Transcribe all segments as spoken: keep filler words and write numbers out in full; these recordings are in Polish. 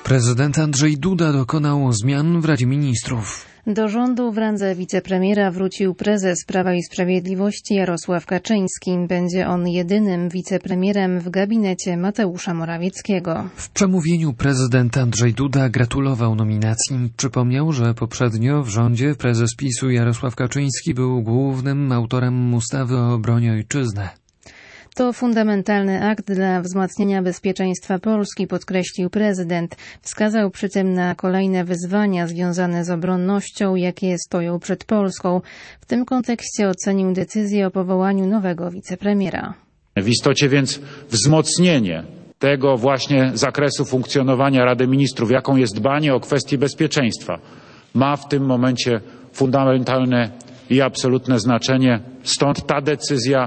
Prezydent Andrzej Duda dokonał zmian w Radzie Ministrów. Do rządu w randze wicepremiera wrócił prezes Prawa i Sprawiedliwości Jarosław Kaczyński. Będzie on jedynym wicepremierem w gabinecie Mateusza Morawieckiego. W przemówieniu prezydent Andrzej Duda gratulował nominacji. Przypomniał, że poprzednio w rządzie prezes PiSu Jarosław Kaczyński był głównym autorem ustawy o obronie ojczyzny. To fundamentalny akt dla wzmacniania bezpieczeństwa Polski, podkreślił prezydent. Wskazał przy tym na kolejne wyzwania związane z obronnością, jakie stoją przed Polską. W tym kontekście ocenił decyzję o powołaniu nowego wicepremiera. W istocie więc wzmocnienie tego właśnie zakresu funkcjonowania Rady Ministrów, jaką jest dbanie o kwestie bezpieczeństwa, ma w tym momencie fundamentalne i absolutne znaczenie. Stąd ta decyzja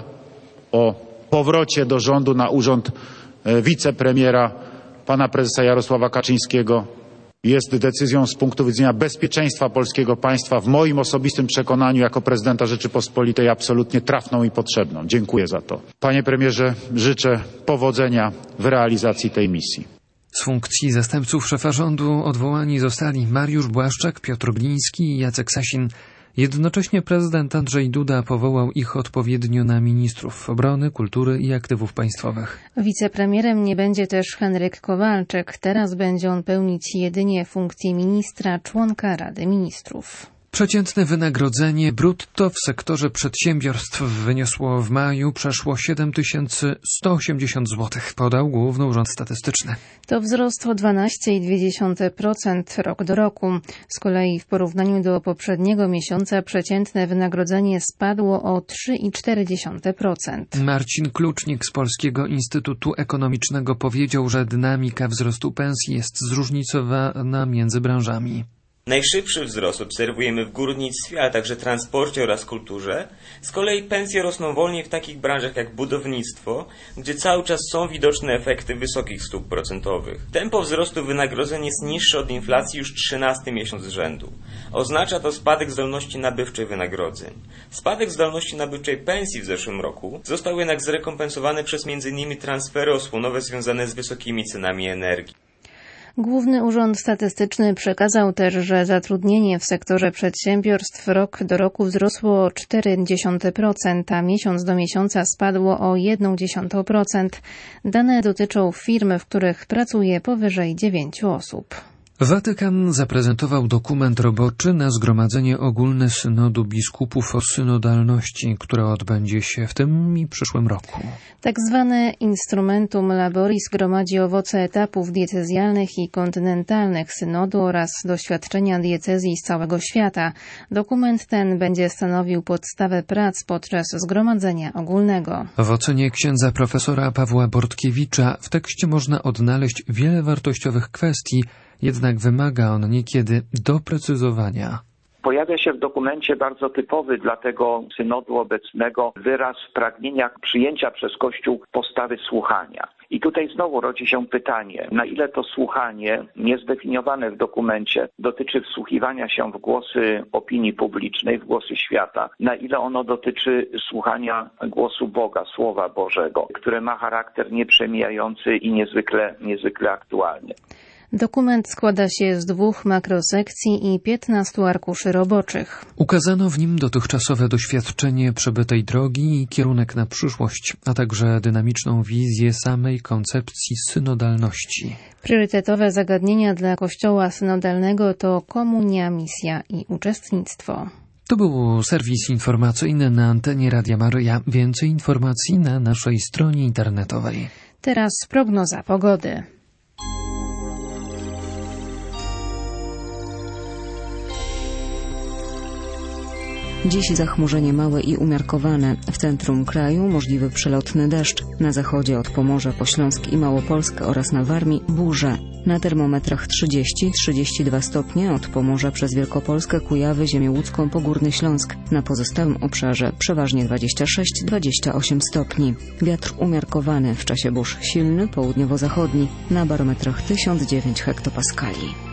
o powrocie do rządu na urząd wicepremiera pana prezesa Jarosława Kaczyńskiego jest decyzją z punktu widzenia bezpieczeństwa polskiego państwa w moim osobistym przekonaniu jako prezydenta Rzeczypospolitej absolutnie trafną i potrzebną. Dziękuję za to. Panie premierze, życzę powodzenia w realizacji tej misji. Z funkcji zastępców szefa rządu odwołani zostali Mariusz Błaszczak, Piotr Gliński i Jacek Sasin. Jednocześnie prezydent Andrzej Duda powołał ich odpowiednio na ministrów obrony, kultury i aktywów państwowych. Wicepremierem nie będzie też Henryk Kowalczyk. Teraz będzie on pełnić jedynie funkcję ministra, członka Rady Ministrów. Przeciętne wynagrodzenie brutto w sektorze przedsiębiorstw wyniosło w maju przeszło siedem tysięcy sto osiemdziesiąt złotych, podał Główny Urząd Statystyczny. To wzrost o dwanaście przecinek dwa procent rok do roku. Z kolei w porównaniu do poprzedniego miesiąca przeciętne wynagrodzenie spadło o trzy przecinek cztery procent. Marcin Klucznik z Polskiego Instytutu Ekonomicznego powiedział, że dynamika wzrostu pensji jest zróżnicowana między branżami. Najszybszy wzrost obserwujemy w górnictwie, ale także transporcie oraz kulturze. Z kolei pensje rosną wolniej w takich branżach jak budownictwo, gdzie cały czas są widoczne efekty wysokich stóp procentowych. Tempo wzrostu wynagrodzeń jest niższe od inflacji już trzynasty miesiąc z rzędu. Oznacza to spadek zdolności nabywczej wynagrodzeń. Spadek zdolności nabywczej pensji w zeszłym roku został jednak zrekompensowany przez między innymi transfery osłonowe związane z wysokimi cenami energii. Główny Urząd Statystyczny przekazał też, że zatrudnienie w sektorze przedsiębiorstw rok do roku wzrosło o cztery przecinek dziewięć procent, a miesiąc do miesiąca spadło o jeden przecinek dziesięć procent. Dane dotyczą firm, w których pracuje powyżej dziewięciu osób. Watykan zaprezentował dokument roboczy na Zgromadzenie Ogólne Synodu Biskupów o synodalności, które odbędzie się w tym i przyszłym roku. Tak zwane Instrumentum Laboris gromadzi owoce etapów diecezjalnych i kontynentalnych synodu oraz doświadczenia diecezji z całego świata. Dokument ten będzie stanowił podstawę prac podczas Zgromadzenia Ogólnego. W ocenie księdza profesora Pawła Bortkiewicza w tekście można odnaleźć wiele wartościowych kwestii, jednak wymaga on niekiedy doprecyzowania. Pojawia się w dokumencie bardzo typowy dla tego synodu obecnego wyraz pragnienia przyjęcia przez Kościół postawy słuchania. I tutaj znowu rodzi się pytanie, na ile to słuchanie, niezdefiniowane w dokumencie, dotyczy wsłuchiwania się w głosy opinii publicznej, w głosy świata, na ile ono dotyczy słuchania głosu Boga, Słowa Bożego, które ma charakter nieprzemijający i niezwykle, niezwykle aktualny. Dokument składa się z dwóch makrosekcji i piętnastu arkuszy roboczych. Ukazano w nim dotychczasowe doświadczenie przebytej drogi i kierunek na przyszłość, a także dynamiczną wizję samej koncepcji synodalności. Priorytetowe zagadnienia dla Kościoła synodalnego to komunia, misja i uczestnictwo. To był serwis informacyjny na antenie Radia Maryja. Więcej informacji na naszej stronie internetowej. Teraz prognoza pogody. Dziś zachmurzenie małe i umiarkowane. W centrum kraju możliwy przelotny deszcz. Na zachodzie od Pomorza po Śląsk i Małopolskę oraz na Warmii burze. Na termometrach trzydzieści do trzydziestu dwóch stopni od Pomorza przez Wielkopolskę, Kujawy, Ziemię Łódzką po Górny Śląsk. Na pozostałym obszarze przeważnie dwadzieścia sześć do dwudziestu ośmiu stopni. Wiatr umiarkowany, w czasie burz silny, południowo-zachodni. Na barometrach tysiąc dziewięć hektopaskali.